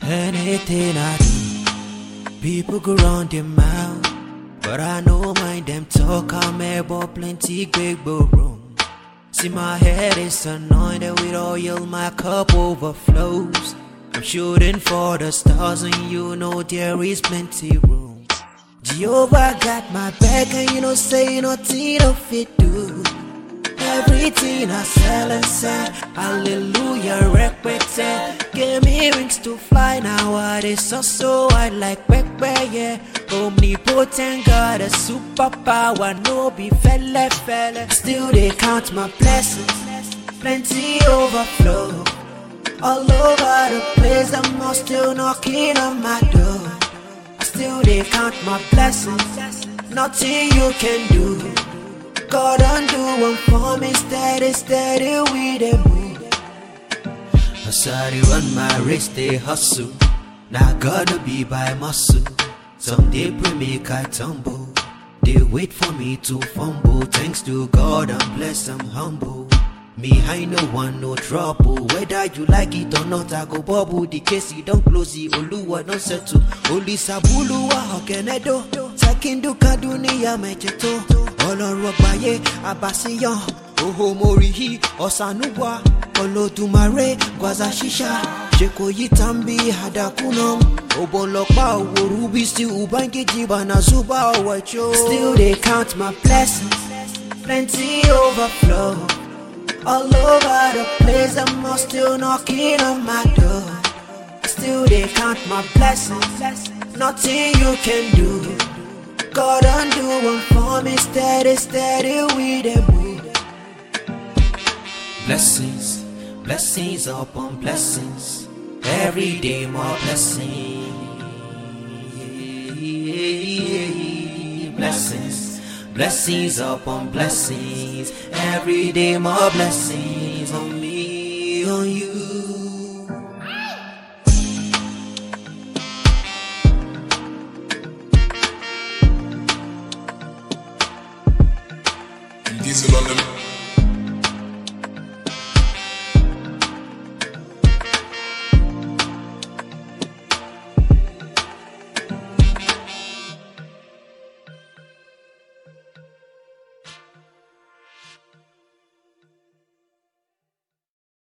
Anything I do, people go round their mouth, but I no mind them talk. I'm about plenty big room. See, my head is anointed with oil, my cup overflows. I'm shooting for the stars, and you know there is plenty room. Jehovah got my back, and you know say nothing of it do. Everything I sell and sell, hallelujah, respect. Give me wings to fly now, what is so I like back, yeah. Omnipotent God, a superpower, no be fella. Still they count my blessings, plenty overflow. All over the place, I'm all still knocking on my door. Still they count my blessings, nothing you can do. God undo one for me, steady with the move. I started run my race, they hustle. Now gotta be by muscle. Someday pray make I tumble. They wait for me to fumble. Thanks to God I'm blessed, I'm humble. Me I no want no trouble. Whether you like it or not, I go bubble. The case you don't close it, Oluwa don't settle. Oli sabuluwa hokenedo. Takindu kaduniya mecheto. Ọlọ́run ọgbàyé abasiyan oho morihi ọ̀sánúwà Olódùmarè gwaza ṣíṣà ṣèkò yìí tàbí àdàkúnà òbọ̀lọ́pàá òwòrú bí sí ubangiji banazuba ọ̀wẹ̀chó. Still they count my blessings, plenty overflow. All over the place, I'm all still knocking on my door. Still they count my blessings, nothing you can do. God undo one for me, steady with the move. Blessings upon blessings, every day more blessings. Blessings upon blessings, every day more blessings on me.